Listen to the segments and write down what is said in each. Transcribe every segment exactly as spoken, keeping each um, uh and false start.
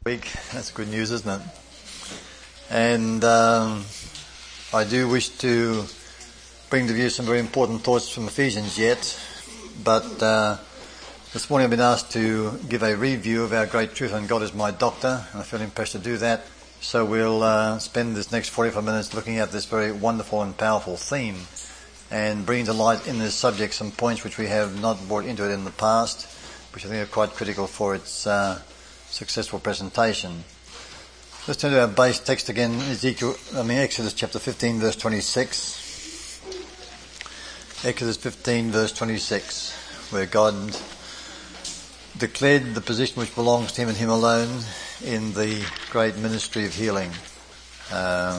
Week. That's good news, isn't it? And um, I do wish to bring to view some very important thoughts from Ephesians yet, but uh, this morning I've been asked to give a review of our great truth on God is my doctor, and I feel impressed to do that. So we'll uh, spend this next forty-five minutes looking at this very wonderful and powerful theme and bringing to light in this subject some points which we have not brought into it in the past, which I think are quite critical for its uh, successful presentation. Let's turn to our base text again, Ezekiel, I mean Exodus chapter fifteen, verse twenty-six. Exodus fifteen, verse twenty-six, where God declared the position which belongs to Him and Him alone in the great ministry of healing. Uh,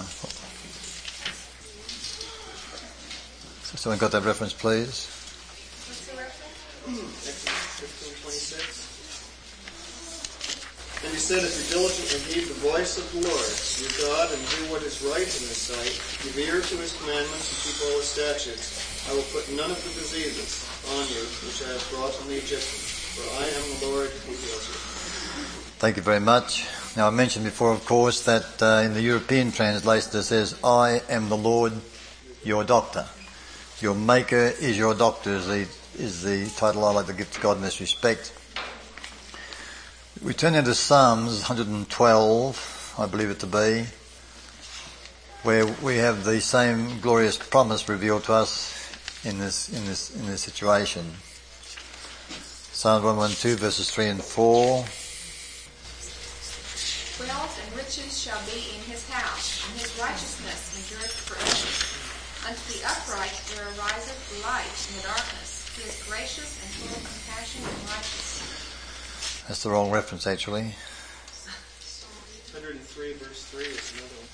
so someone got that reference, please? What's the reference? Exodus fifteen twenty-six. And he said, if you diligently heed the voice of the Lord, your God, and do what is right in His sight, give ear to His commandments and keep all His statutes, I will put none of the diseases on you which I have brought on the Egyptians, for I am the Lord who heals you. Thank you very much. Now I mentioned before, of course, that uh, in the European translation it says, I am the Lord, your doctor. Your maker is your doctor is the, is the title I like to give to God in this respect. We turn into Psalms one hundred twelve, I believe it to be, where we have the same glorious promise revealed to us in this in this in this situation. Psalms one twelve, verses three and four. Wealth and riches shall be in his house, and his righteousness endureth forever. Unto the upright there ariseth light in the darkness. He is gracious and full of compassion and righteous. That's the wrong reference, actually. one hundred three, verse three is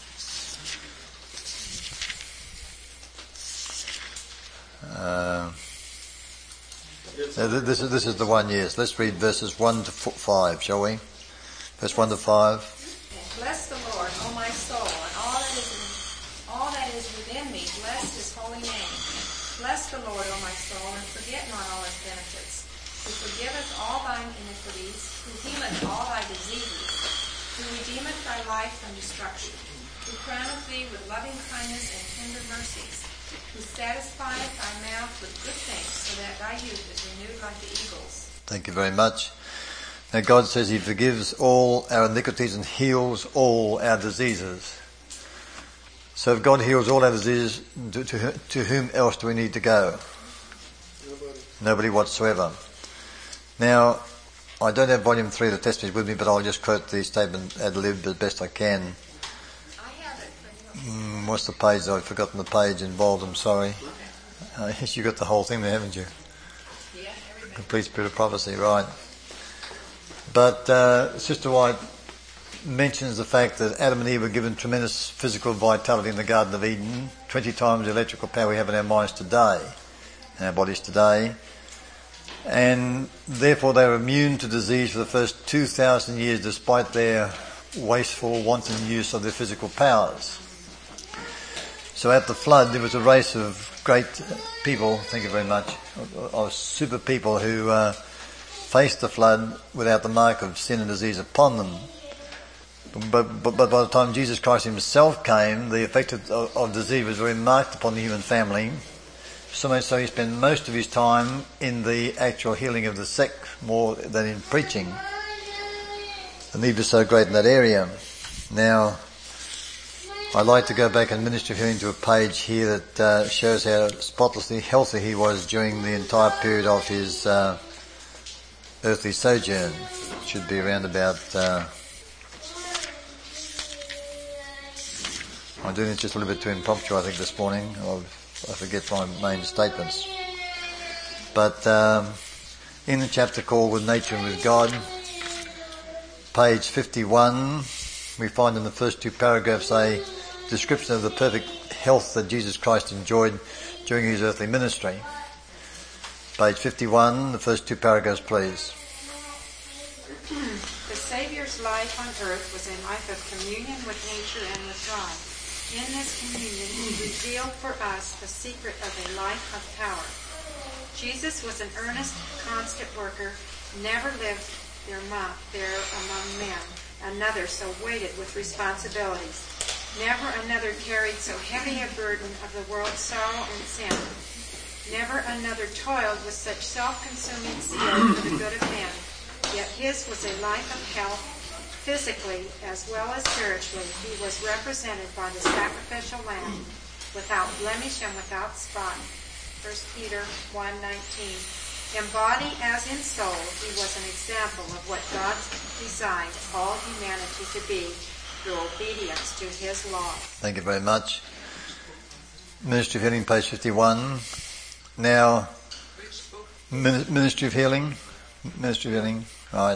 another one. Uh, this is this is the one. Yes, let's read verses one to five, shall we? Verse one to five. Bless the Lord, O my soul, and all that is in, all that is within me. Bless His holy name. Bless the Lord, O my soul, and forget not all His benefits. Who forgiveth all thine iniquities, who healeth all thy diseases, who redeemeth thy life from destruction, who crowneth thee with loving kindness and tender mercies, who satisfieth thy mouth with good things, so that thy youth is renewed like the eagles. Thank you very much. Now God says He forgives all our iniquities and heals all our diseases. So if God heals all our diseases, to, to, to whom else do we need to go? Nobody. Nobody whatsoever. Now, I don't have volume three of the Testament with me, but I'll just quote the statement ad lib as best I can. I have it. Mm, what's the page? I've forgotten the page involved, I'm sorry. Uh, yes, you got the whole thing there, haven't you? Yeah, everything. Complete Spirit of Prophecy, right. But uh, Sister White mentions the fact that Adam and Eve were given tremendous physical vitality in the Garden of Eden, twenty times the electrical power we have in our minds today, in our bodies today. And therefore they were immune to disease for the first two thousand years despite their wasteful, wanton use of their physical powers. So at the flood there was a race of great people, thank you very much, of, of super people who uh, faced the flood without the mark of sin and disease upon them. But, but, but by the time Jesus Christ Himself came, the effect of, of disease was very marked upon the human family. So much so He spent most of His time in the actual healing of the sick more than in preaching. The need was so great in that area. Now, I'd like to go back and minister healing to a page here that uh, shows how spotlessly healthy He was during the entire period of His uh, earthly sojourn. It should be around about... Uh, I'm doing it just a little bit too impromptu, I think, this morning. I've, I forget my main statements. But um, in the chapter called With Nature and With God, page fifty-one, we find in the first two paragraphs a description of the perfect health that Jesus Christ enjoyed during His earthly ministry. Page fifty-one, the first two paragraphs, please. The Saviour's life on earth was a life of communion with nature and with God. In this communion, He revealed for us the secret of a life of power. Jesus was an earnest, constant worker, never lived there among men, another so weighted with responsibilities. Never another carried so heavy a burden of the world's sorrow and sin. Never another toiled with such self-consuming zeal for the good of men. Yet his was a life of health, physically as well as spiritually. He was represented by the sacrificial lamb, without blemish and without spot. First Peter one nineteen. In body as in soul, he was an example of what God designed all humanity to be through obedience to his law. Thank you very much. Ministry of Healing, page fifty-one. Now, Ministry of Healing. Ministry of Healing, right.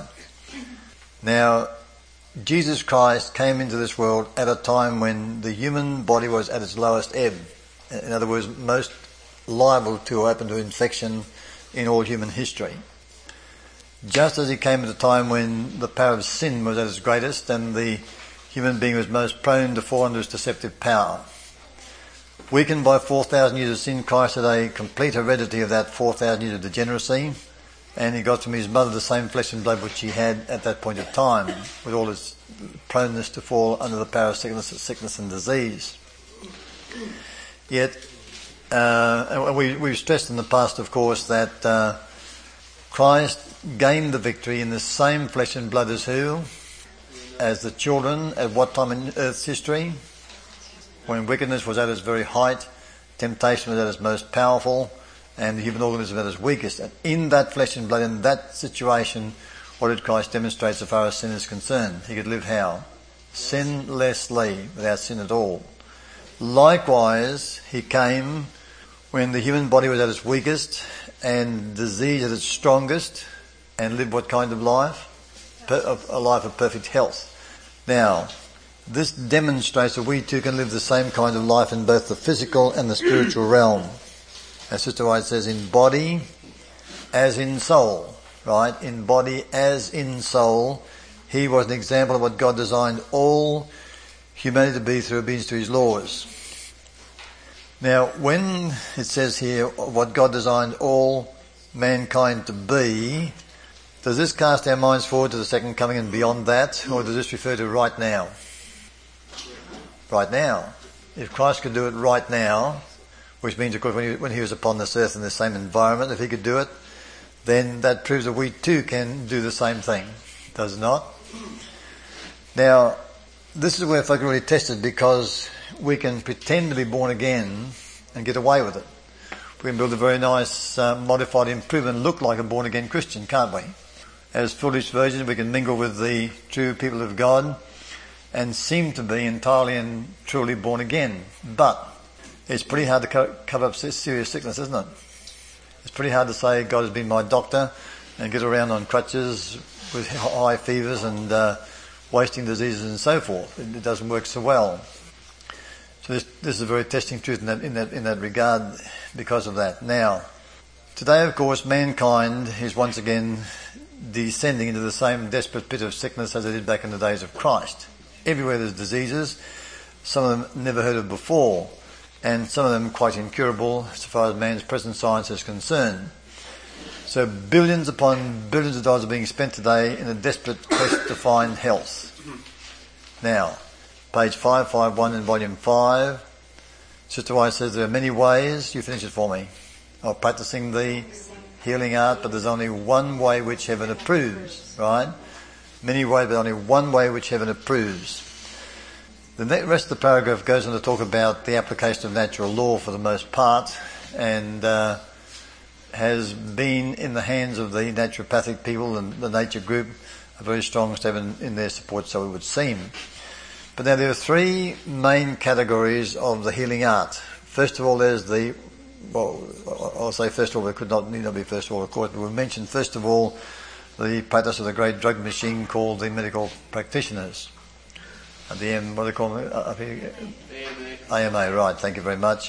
Now, Jesus Christ came into this world at a time when the human body was at its lowest ebb. In other words, most liable to or open to infection in all human history. Just as he came at a time when the power of sin was at its greatest and the human being was most prone to fall under its deceptive power. Weakened by four thousand years of sin, Christ had a complete heredity of that four thousand years of degeneracy, and he got from his mother the same flesh and blood which he had at that point of time, with all his proneness to fall under the power of sickness, sickness and disease. Yet, uh, we, we've stressed in the past, of course, that uh, Christ gained the victory in the same flesh and blood as who? As the children at what time in Earth's history? When wickedness was at its very height, temptation was at its most powerful, and the human organism at its weakest. And in that flesh and blood, in that situation, what did Christ demonstrate so far as sin is concerned? He could live how? Sinlessly, without sin at all. Likewise, he came when the human body was at its weakest and disease at its strongest, and lived what kind of life? A life of perfect health. Now, this demonstrates that we too can live the same kind of life in both the physical and the spiritual realm. As Sister White says, in body as in soul, right? In body as in soul, he was an example of what God designed all humanity to be through obedience to his laws. Now, when it says here what God designed all mankind to be, does this cast our minds forward to the second coming and beyond that, or does this refer to right now? Right now. If Christ could do it right now, which means, of course, when he, when he was upon this earth in the same environment, if he could do it, then that proves that we too can do the same thing. Does it not? Now, this is where folk are really tested, because we can pretend to be born again and get away with it. We can build a very nice, uh, modified, improved and look like a born again Christian, can't we? As foolish virgins, we can mingle with the true people of God and seem to be entirely and truly born again. But it's pretty hard to co- cover up serious sickness, isn't it? It's pretty hard to say God has been my doctor and get around on crutches with high fevers and uh, wasting diseases and so forth. It, it doesn't work so well. So this, this is a very testing truth in that, in that in that regard because of that. Now, today, of course, mankind is once again descending into the same desperate pit of sickness as it did back in the days of Christ. Everywhere there's diseases, some of them never heard of before, and some of them quite incurable as far as man's present science is concerned. So billions upon billions of dollars are being spent today in a desperate quest to find health. Now, page five fifty-one in volume five, Sister White says there are many ways, you finish it for me, of practicing the healing art, but there's only one way which heaven approves, right? Many ways, but only one way which heaven approves. The rest of the paragraph goes on to talk about the application of natural law for the most part, and uh, has been in the hands of the naturopathic people and the nature group a very strong step in, in their support, so it would seem. But now there are three main categories of the healing art. First of all, there's the Well, I'll say first of all, it could not need not be first of all, of course, but we'll mention first of all the practice of the great drug machine called the medical practitioners. At the M, what do they call them? A M A. A M A, right, thank you very much.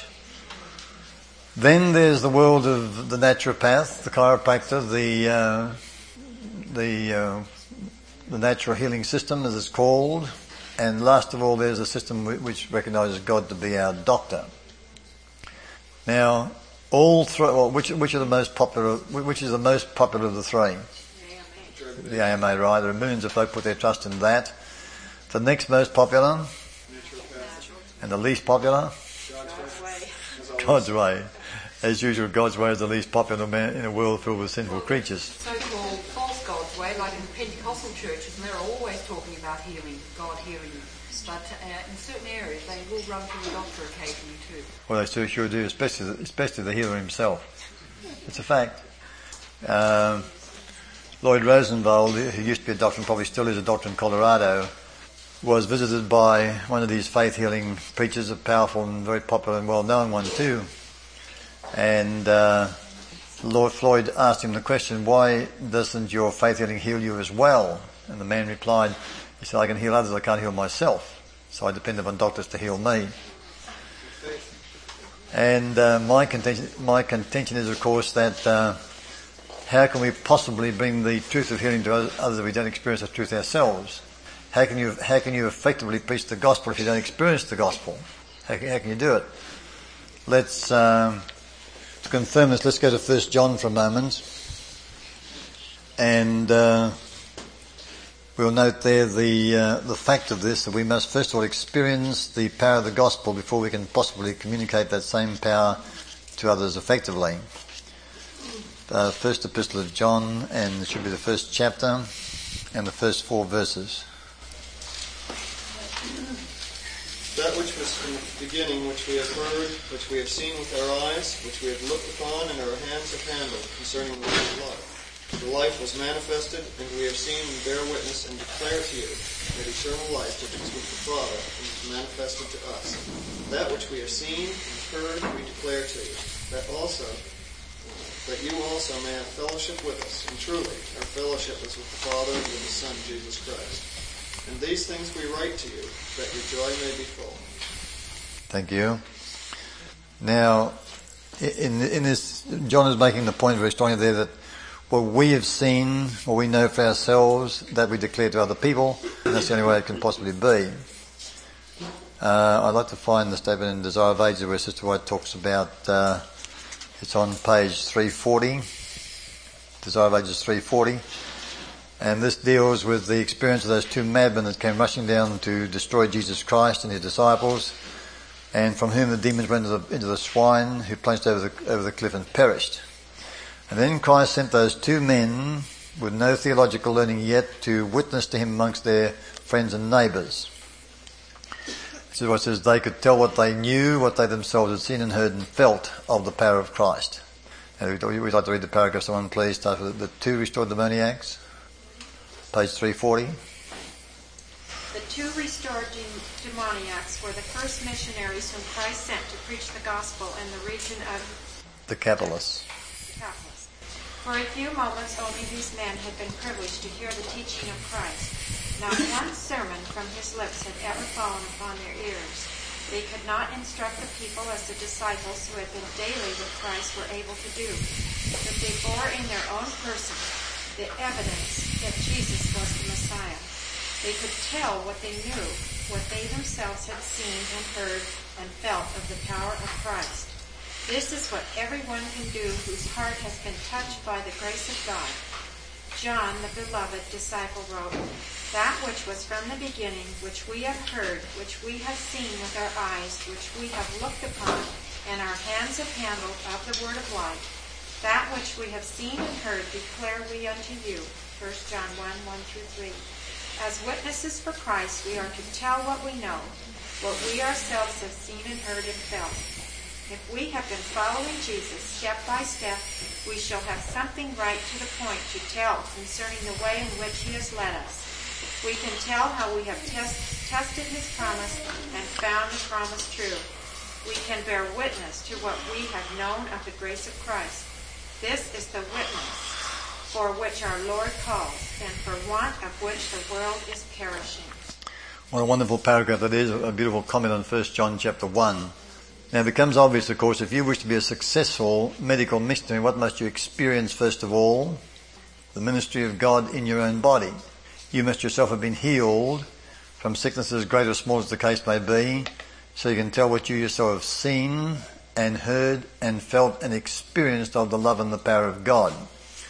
Then there's the world of the naturopath, the chiropractor, the uh, the uh, the natural healing system, as it's called, and last of all, there's a system which recognises God to be our doctor. Now, all three. Well, which which are the most popular? Which is the most popular of the three? The A M A. The A M A, right? There are millions of folk put their trust in that. the next most popular naturopathic, and the least popular? God's way. As always. God's way. As usual, God's way is the least popular man in a world filled with sinful creatures. So-called false God's way, like in the Pentecostal churches, and they're always talking about healing, God healing. But uh, in certain areas, they will run to the doctor occasionally too. Well, they sure, sure do, especially the, especially the healer himself. It's a fact. Um, Lloyd Rosenwald, who used to be a doctor and probably still is a doctor in Colorado, was visited by one of these faith-healing preachers, a powerful and very popular and well-known one too. And uh, Lord Floyd asked him the question, why doesn't your faith-healing heal you as well? And the man replied, he said, I can heal others, I can't heal myself. So I depend upon doctors to heal me. And uh, my contention, my contention is, of course, that uh, how can we possibly bring the truth of healing to others if we don't experience the truth ourselves? How can you how can you effectively preach the gospel if you don't experience the gospel? How, how can you do it? Let's um, to confirm this. Let's go to First John for a moment, and uh, we'll note there the uh, the fact of this, that we must first of all experience the power of the gospel before we can possibly communicate that same power to others effectively. Uh, first epistle of John, and it should be the first chapter and the first four verses. That which was from the beginning, which we have heard, which we have seen with our eyes, which we have looked upon and our hands have handled, concerning the word of life. The life was manifested, and we have seen and bear witness and declare to you that eternal life which was with the Father and was manifested to us. That which we have seen and heard we declare to you, that also, that you also may have fellowship with us. And truly, our fellowship is with the Father and with His Son, Jesus Christ. And these things we write to you, that your joy may be full. Thank you. Now, in in this, John is making the point very strongly there that what we have seen, what we know for ourselves, that we declare to other people, and that's the only way it can possibly be. Uh, I'd like to find the statement in Desire of Ages where Sister White talks about, uh, it's on page three forty, Desire of Ages three forty, and this deals with the experience of those two madmen that came rushing down to destroy Jesus Christ and His disciples, and from whom the demons went into the, into the swine, who plunged over the, over the cliff and perished. And then Christ sent those two men with no theological learning yet to witness to Him amongst their friends and neighbours. This is what it says, they could tell what they knew, what they themselves had seen and heard and felt of the power of Christ. And we'd like to read the paragraph, someone please, start with the two restored demoniacs, page three forty. The two restored de- demoniacs were the first missionaries whom Christ sent to preach the gospel in the region of The Capitalists. Decapolis. For a few moments only these men had been privileged to hear the teaching of Christ. Not one sermon from his lips had ever fallen upon their ears. They could not instruct the people as the disciples who had been daily with Christ were able to do. But they bore in their own person the evidence that Jesus was the Messiah. They could tell what they knew, what they themselves had seen and heard and felt of the power of Christ. This is what everyone can do whose heart has been touched by the grace of God. John, the beloved disciple, wrote, that which was from the beginning, which we have heard, which we have seen with our eyes, which we have looked upon, and our hands have handled of the word of life, that which we have seen and heard declare we unto you. First John one, one through three. As witnesses for Christ, we are to tell what we know, what we ourselves have seen and heard and felt. If we have been following Jesus step by step, we shall have something right to the point to tell concerning the way in which He has led us. We can tell how we have test, tested His promise and found the promise true. We can bear witness to what we have known of the grace of Christ. This is the witness for which our Lord calls, and for want of which the world is perishing. What a wonderful paragraph that is, a beautiful comment on First John chapter one. Now it becomes obvious, of course, if you wish to be a successful medical missionary, what must you experience first of all? The ministry of God in your own body. You must yourself have been healed from sicknesses great or small as the case may be, so you can tell what you yourself have seen and heard and felt and experienced of the love and the power of God.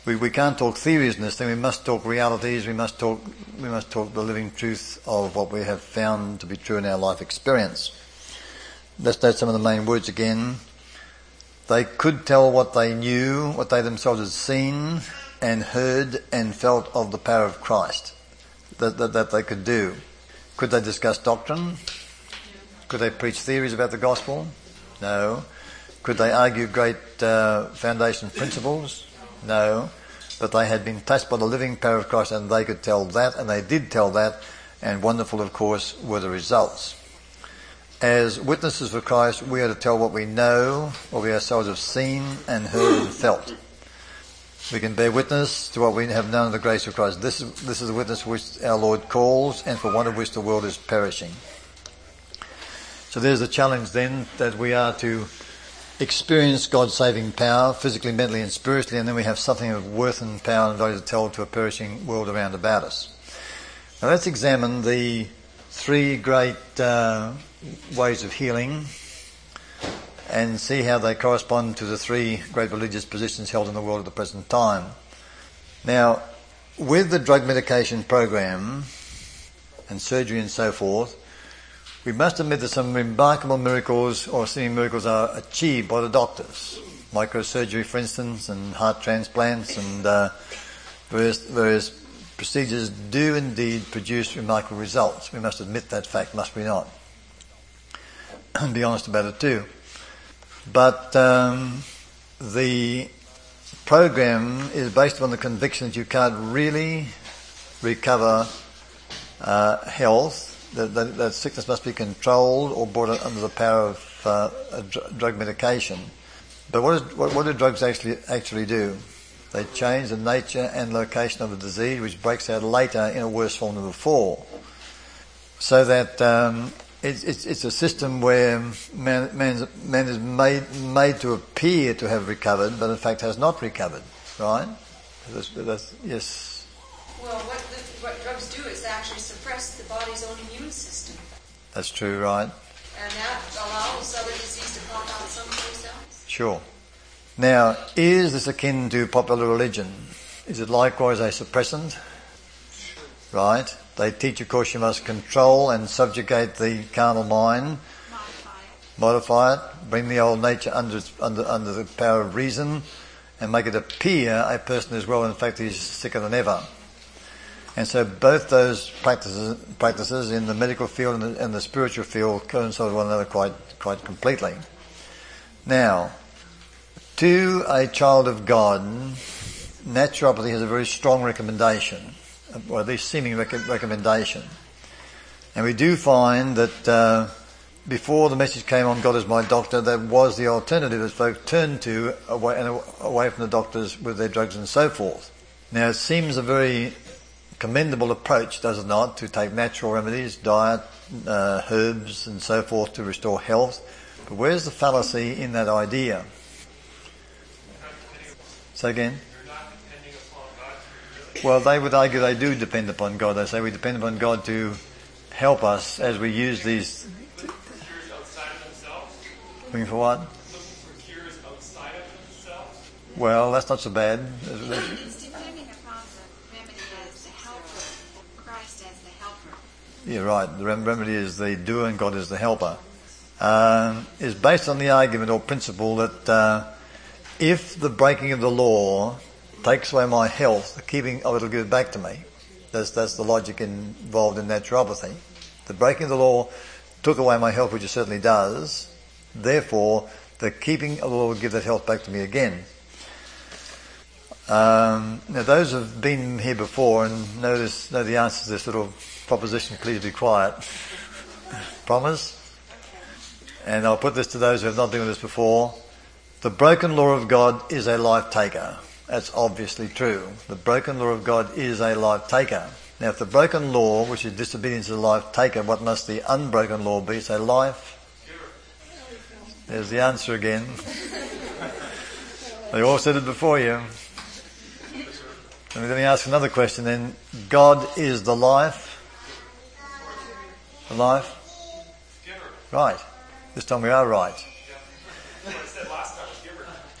We, we can't talk theories in this thing. We must talk realities. We must talk, we must talk the living truth of what we have found to be true in our life experience. Let's note some of the main words again. They could tell what they knew, what they themselves had seen and heard and felt of the power of Christ. That, that, that they could do. Could they discuss doctrine? Could they preach theories about the gospel? No. Could they argue great uh, foundation principles? No. But they had been touched by the living power of Christ, and they could tell that, and they did tell that, and wonderful, of course, were the results. As witnesses for Christ, we are to tell what we know, what we ourselves have seen and heard and felt. We can bear witness to what we have known of the grace of Christ. This is, this is the witness which our Lord calls, and for want of which the world is perishing. So there's the challenge then, that we are to experience God's saving power, physically, mentally and spiritually, and then we have something of worth and power and value to tell to a perishing world around about us. Now let's examine the three great uh, ways of healing and see how they correspond to the three great religious positions held in the world at the present time. Now, with the drug medication program and surgery and so forth, we must admit that some remarkable miracles or seeming miracles are achieved by the doctors. Microsurgery, for instance, and heart transplants and uh, various, various procedures do indeed produce remarkable results. We must admit that fact, must we not? And be honest about it too. But um, the program is based on the conviction that you can't really recover uh, health. That, that, that sickness must be controlled or brought under the power of uh, a dr- drug medication. But what, is, what, what do drugs actually actually do? They change the nature and location of the disease, which breaks out later in a worse form than before. So that um, it's, it's, it's a system where man, man's, man is made made to appear to have recovered, but in fact has not recovered. Right? That's, that's, yes. Well, what, the, what drugs do is actually suppress the body's own immune system. That's true, right? And that allows other disease to pop out some of themselves. Sure. Now, is this akin to popular religion? Is it likewise a suppressant? Right? They teach, of course, you must control and subjugate the carnal mind, Modify it. modify it, bring the old nature under under under the power of reason, and make it appear a person is well. In fact, he's sicker than ever. And so both those practices, practices in the medical field and the, and the spiritual field coincide with one another quite, quite completely. Now, to a child of God, naturopathy has a very strong recommendation, or at least seeming rec- recommendation. And we do find that uh, before the message came on God is my doctor, that was the alternative that folks turned to away, and away from the doctors with their drugs and so forth. Now, it seems a very commendable approach, does it not, to take natural remedies, diet, uh, herbs and so forth to restore health. But where's the fallacy in that idea? Say again? Well, they would argue they do depend upon God. They say we depend upon God to help us as we use these. Looking for what? Well, that's not so bad. It's depending upon the remedy as the helper, Christ as the helper. Yeah, right. The rem- remedy is the doer and God is the helper. Um, is based on the argument or principle that uh, if the breaking of the law takes away my health, the keeping of it will give it back to me. That's, that's the logic involved in naturopathy. The breaking of the law took away my health, which it certainly does. Therefore, the keeping of the law will give that health back to me again. Um, now, those who have been here before and know, this, know the answer to this little proposition, please be quiet. Promise? And I'll put this to those who have not been with us before. The broken law of God is a life taker. That's obviously true. The broken law of God is a life taker. Now, if the broken law, which is disobedience, is a life taker, what must the unbroken law be? It's a life. There's the answer again. They all said it before you. Let me ask another question then. God is the life? The life? Right. This time we are right.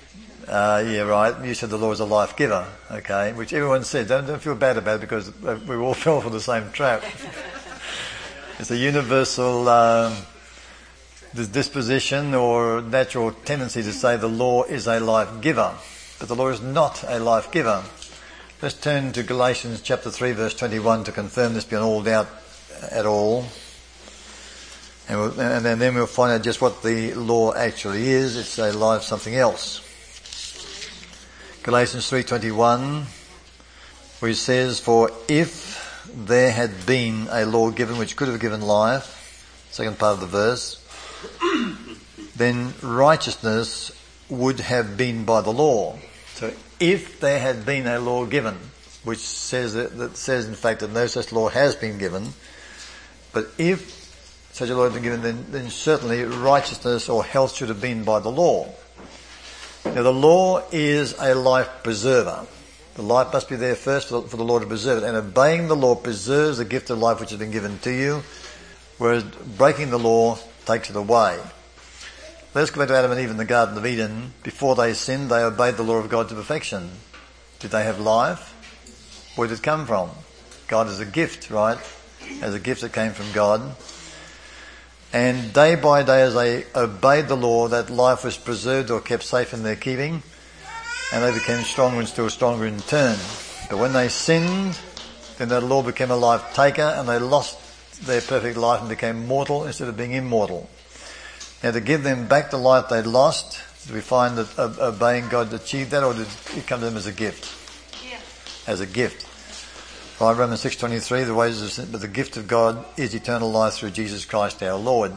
Uh, yeah, right. You said the law is a life giver, okay, which everyone said. Don't, don't feel bad about it because we all fell for the same trap. It's a universal um, disposition or natural tendency to say the law is a life giver, but the law is not a life giver. Let's turn to Galatians chapter three, verse twenty-one to confirm this beyond all doubt at all. And, we'll, and then we'll find out just what the law actually is. It's a life something else. Galatians three twenty-one, where it says, "For if there had been a law given which could have given life," second part of the verse, "then righteousness would have been by the law." So if there had been a law given, which says that, that says in fact that no such law has been given, but if such a law had been given, then, then certainly righteousness or health should have been by the law. Now the law is a life preserver. The life must be there first for the, for the law to preserve it, and obeying the law preserves the gift of life which has been given to you, whereas breaking the law takes it away. Let's go back to Adam and Eve in the Garden of Eden. Before they sinned, they obeyed the law of God to perfection. Did they have life? Where did it come from? God is a gift, right? As a gift that came from God. And day by day as they obeyed the law, that life was preserved or kept safe in their keeping, and they became stronger and still stronger in turn. But when they sinned, then that law became a life taker, and they lost their perfect life and became mortal instead of being immortal. Now to give them back the life they'd lost, did we find that obeying God achieved that, or did it come to them as a gift? Yeah. As a gift. Right, Romans six twenty-three, the wages of sin, but the gift of God is eternal life through Jesus Christ our Lord.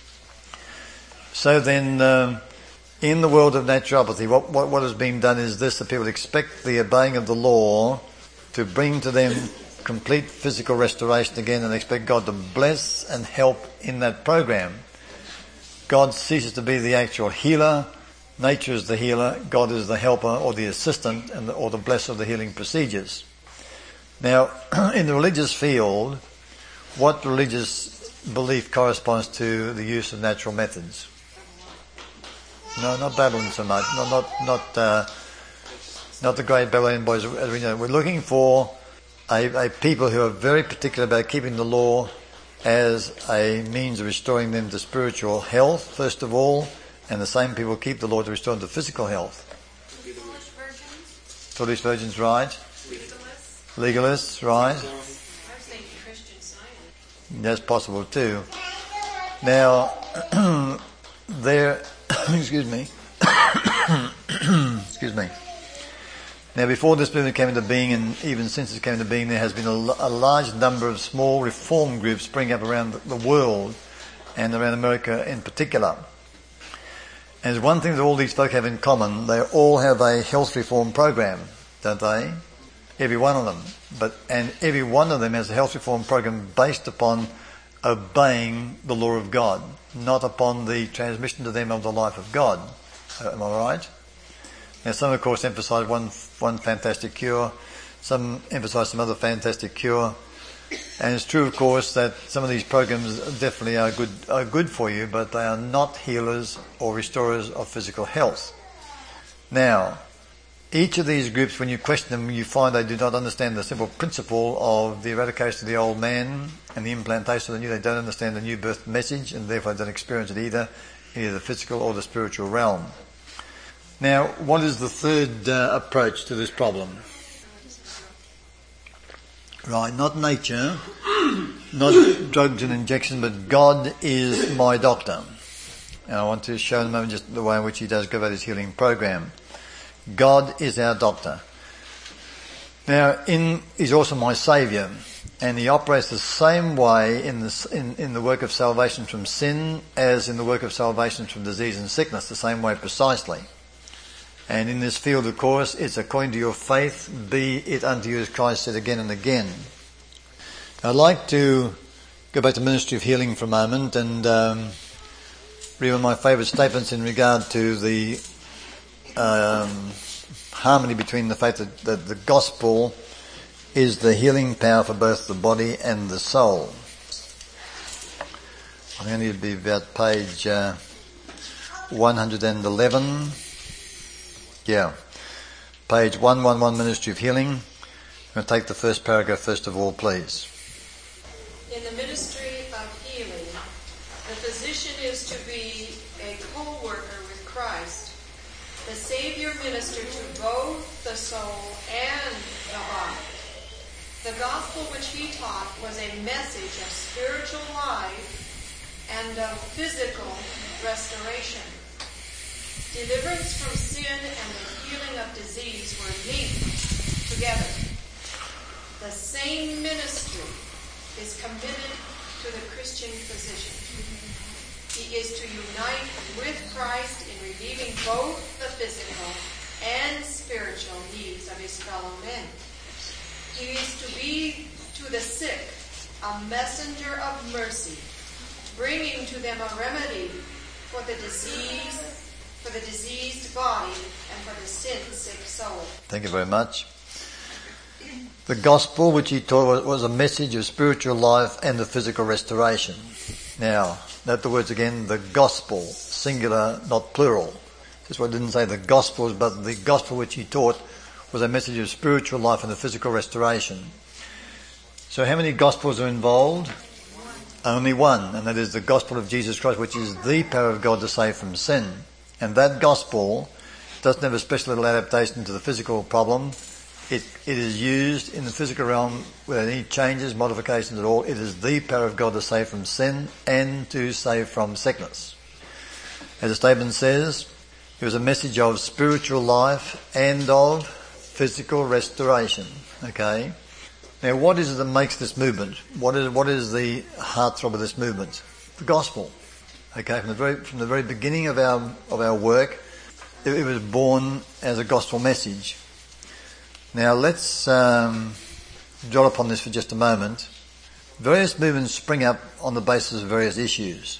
So then, um, in the world of naturopathy, what, what, what has been done is this, that people expect the obeying of the law to bring to them complete physical restoration again, and they expect God to bless and help in that program. God ceases to be the actual healer. Nature is the healer. God is the helper or the assistant and the, or the blesser of the healing procedures. Now, in the religious field, what religious belief corresponds to the use of natural methods? No, not Babylon so much. No, not not uh, not the great Babylonian boys as we know. We're looking for a, a people who are very particular about keeping the law as a means of restoring them to spiritual health, first of all, and the same people keep the law to restore them to physical health. Foolish virgins. Foolish virgins, right? Legalists. Legalists, right? I was thinking Christian Science. That's possible too. Now, there, excuse me, excuse me. Now, before this movement came into being, and even since it came into being, there has been a, a large number of small reform groups springing up around the, the world, and around America in particular. And there's one thing that all these folk have in common: they all have a health reform program, don't they? Every one of them. But and every one of them has a health reform program based upon obeying the law of God, not upon the transmission to them of the life of God. Am I right? Now, some, of course, emphasise one one fantastic cure. Some emphasise some other fantastic cure. And it's true, of course, that some of these programs definitely are good are good for you, but they are not healers or restorers of physical health. Now, each of these groups, when you question them, you find they do not understand the simple principle of the eradication of the old man and the implantation of the new. They don't understand the new birth message, and therefore don't experience it either, in either the physical or the spiritual realm. Now, what is the third uh, approach to this problem? Right, not nature, not drugs and injections, but God is my doctor. And I want to show in a moment just the way in which he does go about his healing program. God is our doctor. Now, in, he's also my saviour, and he operates the same way in the, in, in the work of salvation from sin as in the work of salvation from disease and sickness, the same way precisely. And in this field, of course, it's according to your faith, be it unto you, as Christ said again and again. I'd like to go back to Ministry of Healing for a moment and um, read one of my favourite statements in regard to the um, harmony between the fact that, that the gospel is the healing power for both the body and the soul. I think I need to be about page uh, one hundred eleven. Yeah. Page one eleven, Ministry of Healing. I'm going to take the first paragraph first of all, please. In the ministry of healing, the physician is to be a co-worker with Christ, the Savior minister to both the soul and the body. The gospel which he taught was a message of spiritual life and of physical restoration. Deliverance from sin and the healing of disease were linked together. The same ministry is committed to the Christian physician. He is to unite with Christ in relieving both the physical and spiritual needs of his fellow men. He is to be to the sick a messenger of mercy, bringing to them a remedy for the disease, for the diseased body, and for the sin-sick soul. Thank you very much. The gospel which he taught was a message of spiritual life and of physical restoration. Now, note the words again, the gospel, singular, not plural. That's why I didn't say the gospels, but the gospel which he taught was a message of spiritual life and of physical restoration. So how many gospels are involved? Only one, and that is the gospel of Jesus Christ, which is the power of God to save from sin. And that gospel doesn't have a special little adaptation to the physical problem. It, it is used in the physical realm without any changes, modifications at all. It is the power of God to save from sin and to save from sickness. As the statement says, it was a message of spiritual life and of physical restoration. Okay? Now, what is it that makes this movement? What is what is the heartthrob of this movement? The gospel. Okay, from the very from the very beginning of our of our work, it, it was born as a gospel message. Now, let's um, dwell upon this for just a moment. Various movements spring up on the basis of various issues.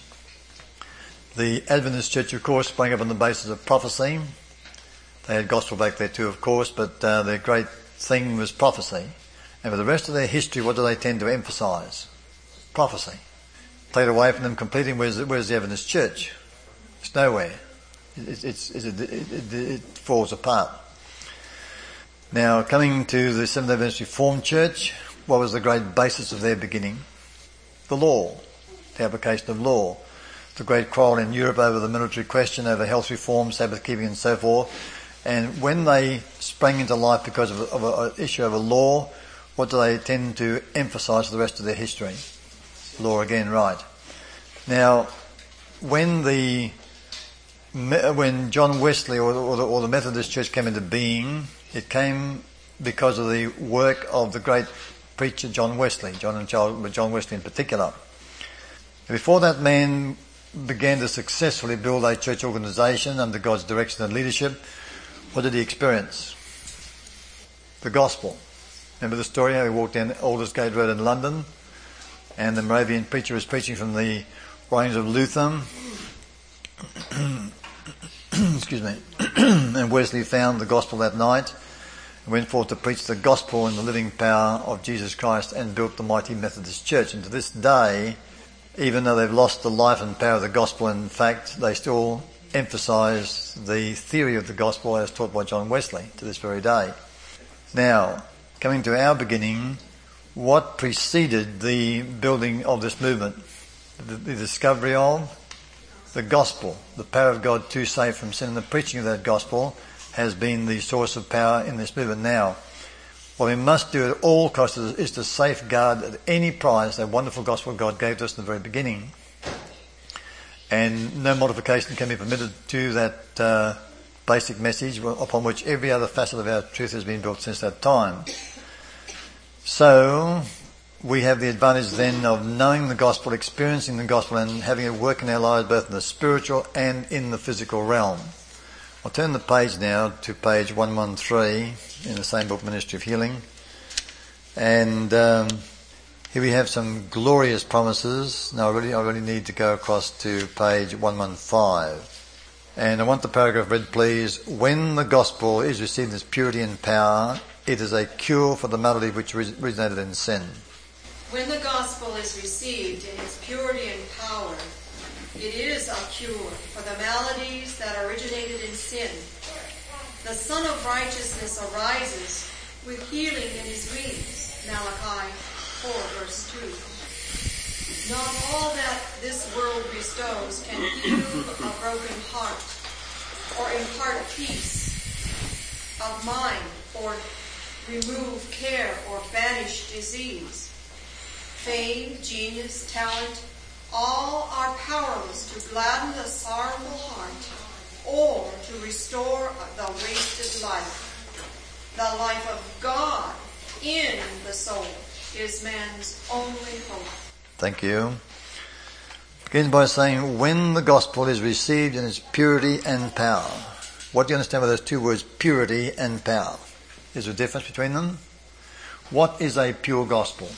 The Adventist Church, of course, sprang up on the basis of prophecy. They had gospel back there too, of course, but uh, their great thing was prophecy. And for the rest of their history, what do they tend to emphasise? Prophecy. Take it away from them completely. Where's, where's the Adventist Church? It's nowhere. It, it's, it's, it, it, it falls apart. Now, coming to the Seventh-day Adventist Reformed Church, what was the great basis of their beginning? The law, the application of law. The great quarrel in Europe over the military question, over health reform, Sabbath keeping and so forth. And when they sprang into life because of, of an issue of a law, what do they tend to emphasise for the rest of their history? Law again, right. Now, when the when John Wesley or, or, the, or the Methodist Church came into being, it came because of the work of the great preacher John Wesley, John and Charles, John Wesley in particular. Before that man began to successfully build a church organisation under God's direction and leadership, what did he experience? The gospel. Remember the story how he walked down Aldersgate Road in London and the Moravian preacher was preaching from the writings of Luther. Excuse me. And Wesley found the gospel that night and went forth to preach the gospel in the living power of Jesus Christ and built the mighty Methodist Church. And to this day, even though they've lost the life and power of the gospel, in fact, they still emphasise the theory of the gospel as taught by John Wesley to this very day. Now, coming to our beginning, what preceded the building of this movement? The, the discovery of the gospel, the power of God to save from sin, and the preaching of that gospel has been the source of power in this movement. Now, what we must do at all costs is to safeguard at any price that wonderful gospel God gave to us in the very beginning. And no modification can be permitted to that uh, basic message upon which every other facet of our truth has been built since that time. So, we have the advantage then of knowing the gospel, experiencing the gospel and having it work in our lives both in the spiritual and in the physical realm. I'll turn the page now to page one thirteen in the same book, Ministry of Healing. And um, here we have some glorious promises. Now I really, I really need to go across to page one fifteen. And I want the paragraph read, please. When the gospel is received in its purity and power, it is a cure for the malady which originated in sin. When the gospel is received in its purity and power, it is a cure for the maladies that originated in sin. The Son of Righteousness arises with healing in his wings. Malachi four, verse two. Not all that this world bestows can heal a broken heart, or impart peace of mind, or remove care, or banish disease. Fame, genius, talent, all are powerless to gladden the sorrowful heart, or to restore the wasted life. The life of God in the soul is man's only hope. Thank you. Begins by saying, when the gospel is received in its purity and power. What do you understand by those two words, purity and power? Is there a difference between them? What is a pure gospel?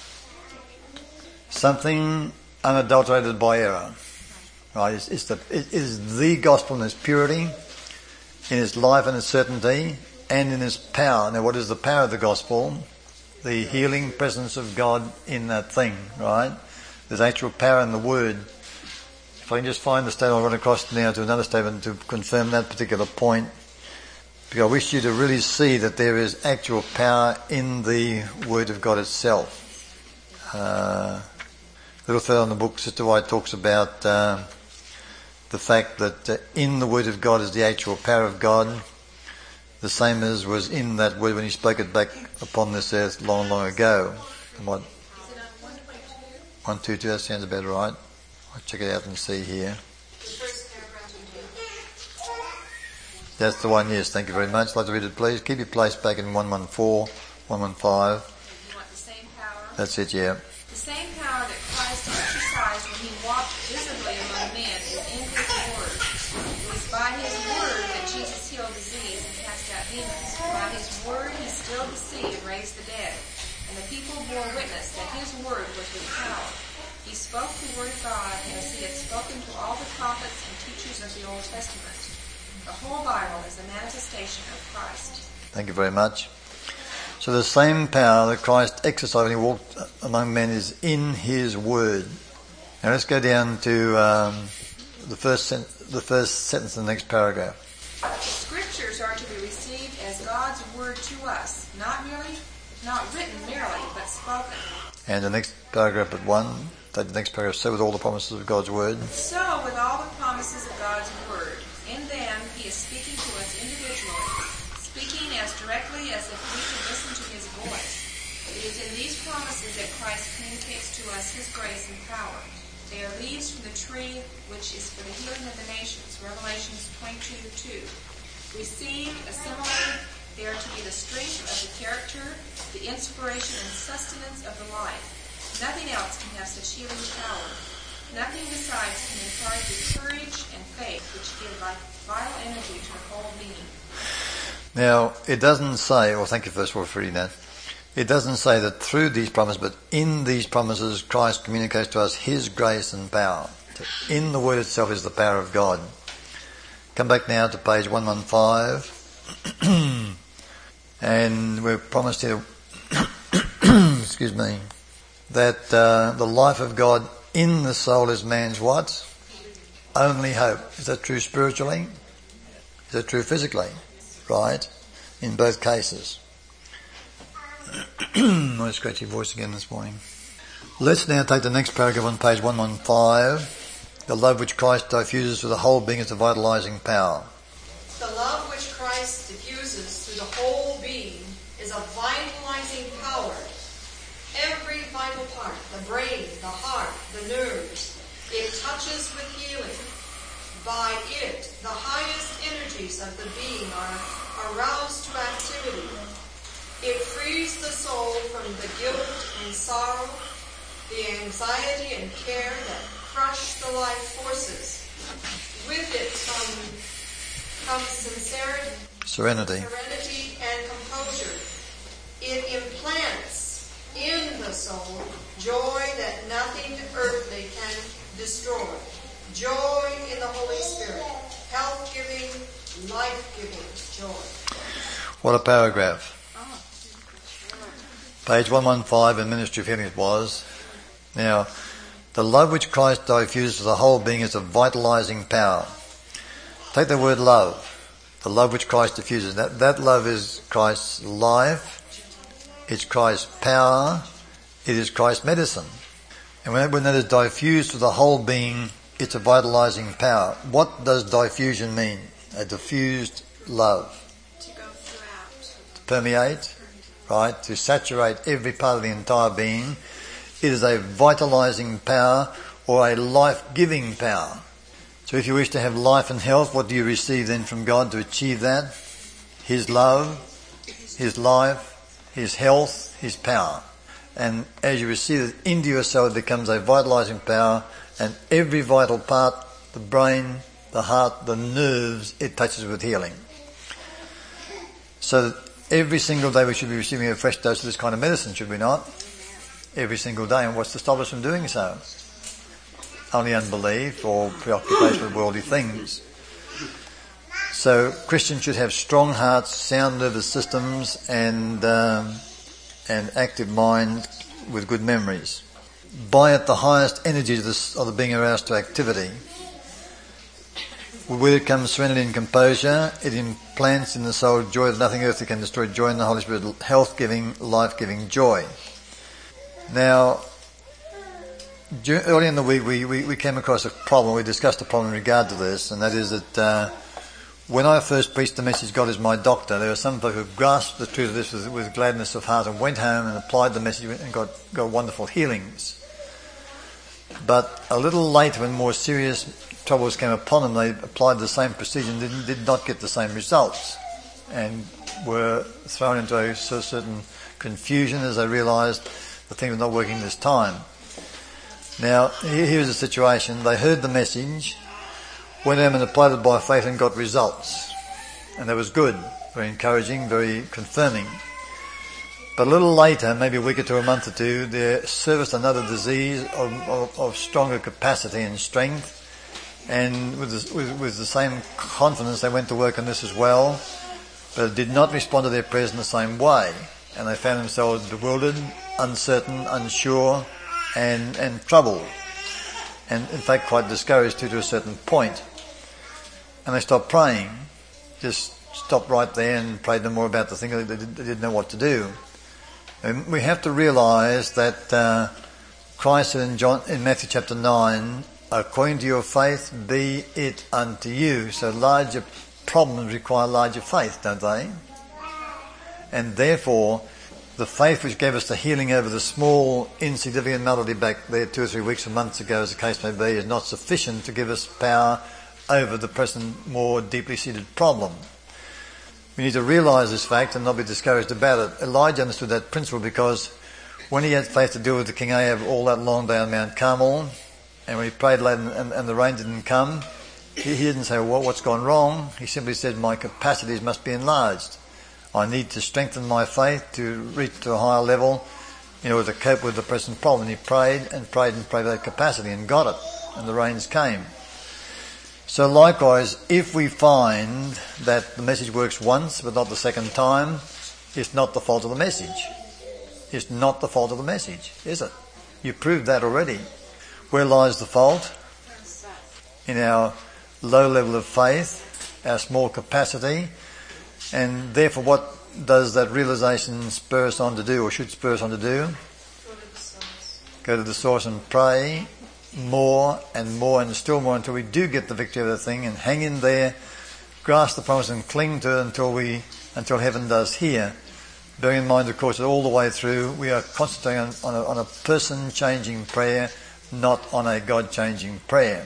Something unadulterated by error. Right? It's, it's the, it is the gospel in its purity, in its life and its certainty, and in its power. Now, what is the power of the gospel? The healing presence of God in that thing, right? There's actual power in the word. If I can just find the statement, I'll run across now to another statement to confirm that particular point. Because I wish you to really see that there is actual power in the word of God itself. Uh, a little further in the book, Sister White talks about uh, the fact that uh, in the word of God is the actual power of God. The same as was in that word when he spoke it back upon this earth long, long ago. And what? one twenty-two, that sounds about right. I'll check it out and see here. That's the one, yes, thank you very much. I'd like to read it, please. Keep your place back in one fourteen, one fifteen. You want the same power? That's it, yeah. The same power that Christ exercised when he walked visibly among men is in his word. It was by his word that Jesus healed disease and cast out demons. By his word he stilled the sea and raised the dead. And the people bore witness that his word was with power. He spoke the word of God as he had spoken to all the prophets and teachers of the Old Testament. The whole Bible is a manifestation of Christ. Thank you very much. So the same power that Christ exercised when he walked among men is in his word. Now let's go down to um, the first sen- the first sentence in the next paragraph. The scriptures are to be received as God's word to us, not merely, not written merely, but spoken. And the next paragraph at one, take the next paragraph, so with all the promises of God's word. So with all the promises of God's word, in them he is speaking to us individually, speaking as directly as if we could listen to his voice. It is in these promises that Christ communicates to us his grace and power. They are leaves from the tree which is for the healing of the nations, Revelation twenty-two two. Received, assimilated, they are to be the strength of the character, the inspiration and sustenance of the life. Nothing else can have such healing power. Nothing besides can impart the courage and faith which give vital energy to the whole being. Now, it doesn't say, well, thank you first of all for reading that. It doesn't say that through these promises, but in these promises, Christ communicates to us his grace and power. So in the word itself is the power of God. Come back now to page one fifteen. And we're promised here, excuse me, that uh, the life of God in the soul is man's what? Only hope. Is that true spiritually? Is that true physically? Right? In both cases. My scratchy voice again this morning. Let's now take the next paragraph on page one fifteen. The love which Christ diffuses through the whole being is a vitalizing power. The love which Christ diffuses through the whole being is a vitalizing power. Every vital part, the brain, the heart, the nerves, it touches with healing. By it, the highest energies of the being are aroused to activity. It frees the soul from the guilt and sorrow, the anxiety and care that crush the life forces. With it come, comes sincerity, Serenity. serenity and composure. It implants in the soul joy that nothing earthly can destroy. Joy in the Holy Spirit. Health-giving, life-giving joy. What a paragraph. Page one fifteen in Ministry of Healing it was. Now, the love which Christ diffuses to the whole being is a vitalizing power. Take the word love. The love which Christ diffuses. That, that love is Christ's life, it's Christ's power, it is Christ's medicine. And when, when that is diffused to the whole being, it's a vitalizing power. What does diffusion mean? A diffused love. To go throughout. To permeate, right? To saturate every part of the entire being. It is a vitalizing power or a life-giving power. So if you wish to have life and health, what do you receive then from God to achieve that? His love, His life, His health, His power. And as you receive it into yourself, it becomes a vitalizing power, and every vital part, the brain, the heart, the nerves, it touches with healing. So every single day we should be receiving a fresh dose of this kind of medicine, should we not? Every single day. And what's to stop us from doing so? Only unbelief or preoccupation with worldly things. So Christians should have strong hearts, sound nervous systems, and um, and active mind with good memories. By it, the highest energy of, this, of the being aroused to activity. With it comes serenity and composure. It implants in the soul joy that nothing earthly can destroy. Joy in the Holy Spirit, health-giving, life-giving joy. Now, early in the week, we, we, we came across a problem. We discussed a problem in regard to this, and that is that uh, when I first preached the message, God is my doctor, there were some people who grasped the truth of this with, with gladness of heart and went home and applied the message and got, got wonderful healings. But a little later, when more serious troubles came upon them, they applied the same procedure and did, did not get the same results, and were thrown into a certain confusion as they realised the thing was not working this time. Now, here's the situation. They heard the message, went home and applied it by faith and got results. And that was good, very encouraging, very confirming. But a little later, maybe a week or two, a month or two, there surfaced another disease of, of, of stronger capacity and strength. And with the, with, with the same confidence, they went to work on this as well, but did not respond to their prayers in the same way. And they found themselves bewildered, uncertain, unsure, and, and troubled. And in fact quite discouraged to, to a certain point. And they stopped praying. Just stopped right there and prayed no more about the thing. They, they, they didn't know what to do. And we have to realise that uh, Christ said in, John, in Matthew chapter nine, according to your faith, be it unto you. So larger problems require larger faith, don't they? And therefore, the faith which gave us the healing over the small, insignificant malady back there two or three weeks or months ago, as the case may be, is not sufficient to give us power over the present, more deeply seated problem. We need to realise this fact and not be discouraged about it. Elijah understood that principle because when he had faith to deal with the King Ahab all that long day on Mount Carmel, and when he prayed late and, and, and the rain didn't come, he, he didn't say, well, what's gone wrong? He simply said, my capacities must be enlarged. I need to strengthen my faith to reach to a higher level in order to cope with the present problem. He prayed and prayed and prayed with that capacity and got it, and the rains came. So likewise, if we find that the message works once but not the second time, it's not the fault of the message. It's not the fault of the message, is it? You proved that already. Where lies the fault? In our low level of faith, our small capacity, and therefore what does that realisation spur us on to do, or should spur us on to do? Go to the source. Go to the source and pray more and more and still more until we do get the victory of the thing, and hang in there, grasp the promise and cling to it until we, until heaven does here. Bearing in mind, of course, that all the way through we are concentrating on, on, a, on a person-changing prayer, not on a God-changing prayer.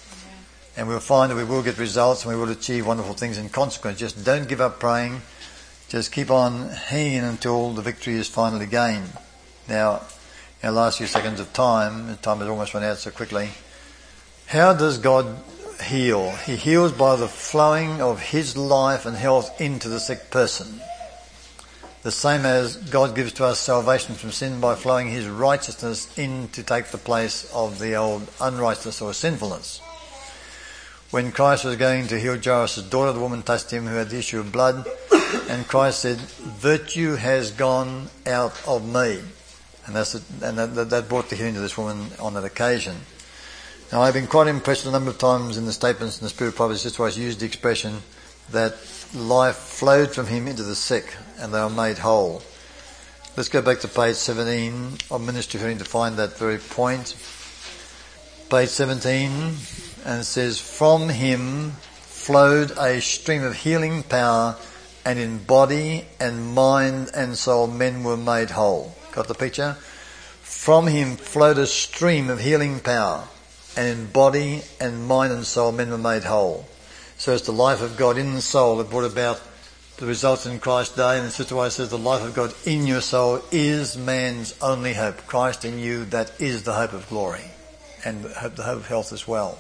And we'll find that we will get results and we will achieve wonderful things in consequence. Just don't give up praying. Just keep on hanging until the victory is finally gained. Now, in the last few seconds of time, the time has almost run out so quickly. How does God heal? He heals by the flowing of His life and health into the sick person. The same as God gives to us salvation from sin by flowing His righteousness in to take the place of the old unrighteousness or sinfulness. When Christ was going to heal Jairus' daughter, the woman touched Him who had the issue of blood, and Christ said, virtue has gone out of me. And, that's it, and that, that brought the healing to this woman on that occasion. Now, I've been quite impressed a number of times in the statements in the Spirit of Prophecy, just where I used the expression, that life flowed from him into the sick and they were made whole. Let's go back to page seventeen of Ministry for him to find that very point. Page seventeen, and it says, from him flowed a stream of healing power, and in body and mind and soul men were made whole. Got the picture? From him flowed a stream of healing power, and in body and mind and soul men were made whole. So it's the life of God in the soul that brought about the results in Christ's day. And Sister White says the life of God in your soul is man's only hope. Christ in you, that is the hope of glory and the hope of health as well.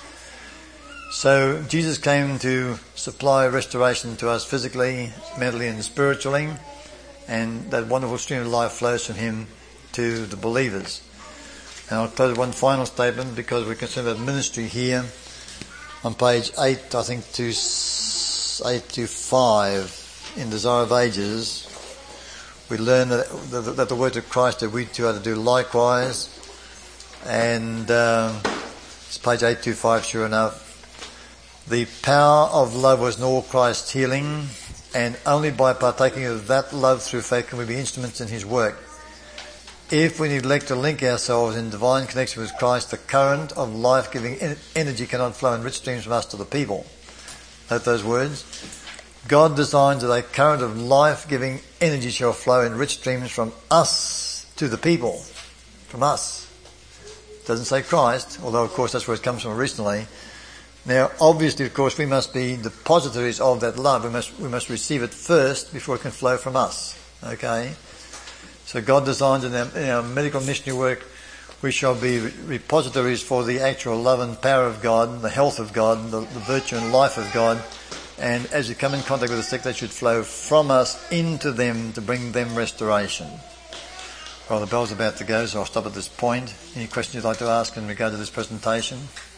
So Jesus came to supply restoration to us physically, mentally and spiritually, and that wonderful stream of life flows from him to the believers. And I'll close with one final statement because we're concerned about ministry here. On page eight, I think to eight to five in Desire of Ages, we learn that, that the words of Christ that we too are to do likewise. And um, it's page eight to five, sure enough. The power of love was in all Christ's healing, and only by partaking of that love through faith can we be instruments in his work. If we neglect to link ourselves in divine connection with Christ, the current of life-giving energy cannot flow in rich streams from us to the people. Note those words. God designs that a current of life-giving energy shall flow in rich streams from us to the people. From us. It doesn't say Christ, although of course that's where it comes from originally. Now, obviously, of course, we must be depositories of that love. We must we must receive it first before it can flow from us. Okay? So God designs in our, in our medical missionary work, we shall be repositories for the actual love and power of God, the health of God, the, the virtue and life of God. And as you come in contact with the sick, they should flow from us into them to bring them restoration. Well, the bell's about to go, so I'll stop at this point. Any questions you'd like to ask in regard to this presentation?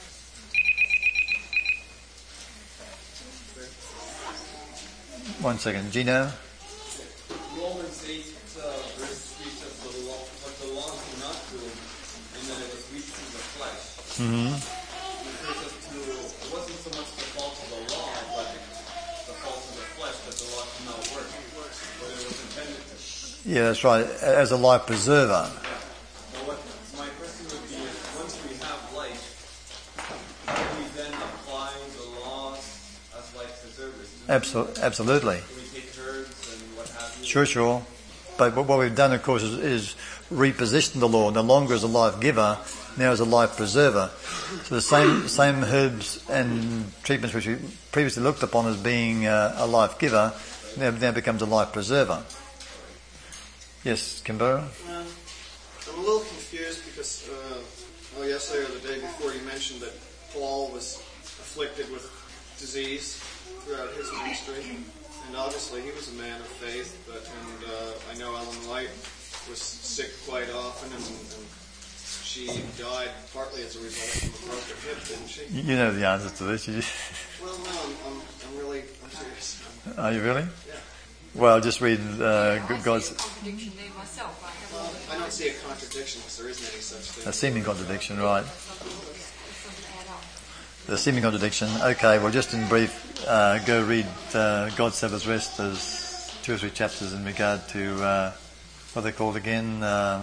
One second. Gino? Romans eight, uh, verse three says, the law, what the law cannot do, and then it was weak through the flesh. Mm-hmm. It refers us to, it wasn't so much the fault of the law, but the fault of the flesh that the law could not work. But it was intended to. Yeah, that's right. As a life preserver. Yeah. But what my question would be is, once we have life, how do we then apply the laws as life preservers? Absol- absolutely. Do we take herbs and what have you? Sure, sure. But what we've done, of course, is, is reposition the law no longer as a life giver, now as a life preserver. So the same same herbs and treatments which we previously looked upon as being uh, a life giver now, now becomes a life preserver. Yes, Kimbara? Um, I'm a little confused because, uh, oh, yesterday or the day before you mentioned that Paul was afflicted with disease throughout his ministry, and obviously he was a man of faith, but and uh, I know Ellen White was sick quite often, and, and she died partly as a result of a broken hip, didn't she? You know the answer to this. You Well, no, I'm, I'm, I'm really, I'm serious. I'm, Are you really? yeah. Well, just read uh, I God's... see a contradiction there myself. I have all I don't see a contradiction because there isn't any such thing. A seeming contradiction, right. It doesn't add up. The seeming contradiction. Okay, well, just in brief, uh, go read uh, God's Sabbath Rest. There's two or three chapters in regard to uh, what they're called again. Um,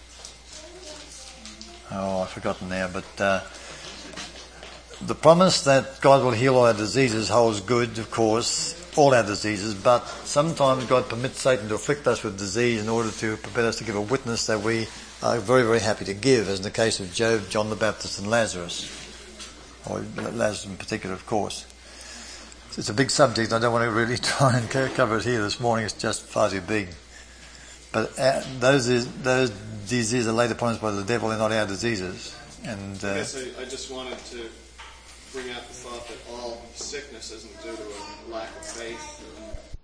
oh, I've forgotten now. But uh, the promise that God will heal all our diseases holds good, of course, all our diseases. But sometimes God permits Satan to afflict us with disease in order to prepare us to give a witness that we are very, very happy to give, as in the case of Job, John the Baptist, and Lazarus. Or Lazarus in particular, of course. It's a big subject. I don't want to really try and cover it here this morning. It's just far too big. But uh, those is, those diseases are laid upon us by the devil. They're not our diseases. And uh, I guess I, I just wanted to bring out the thought that all sickness isn't due to a lack of faith.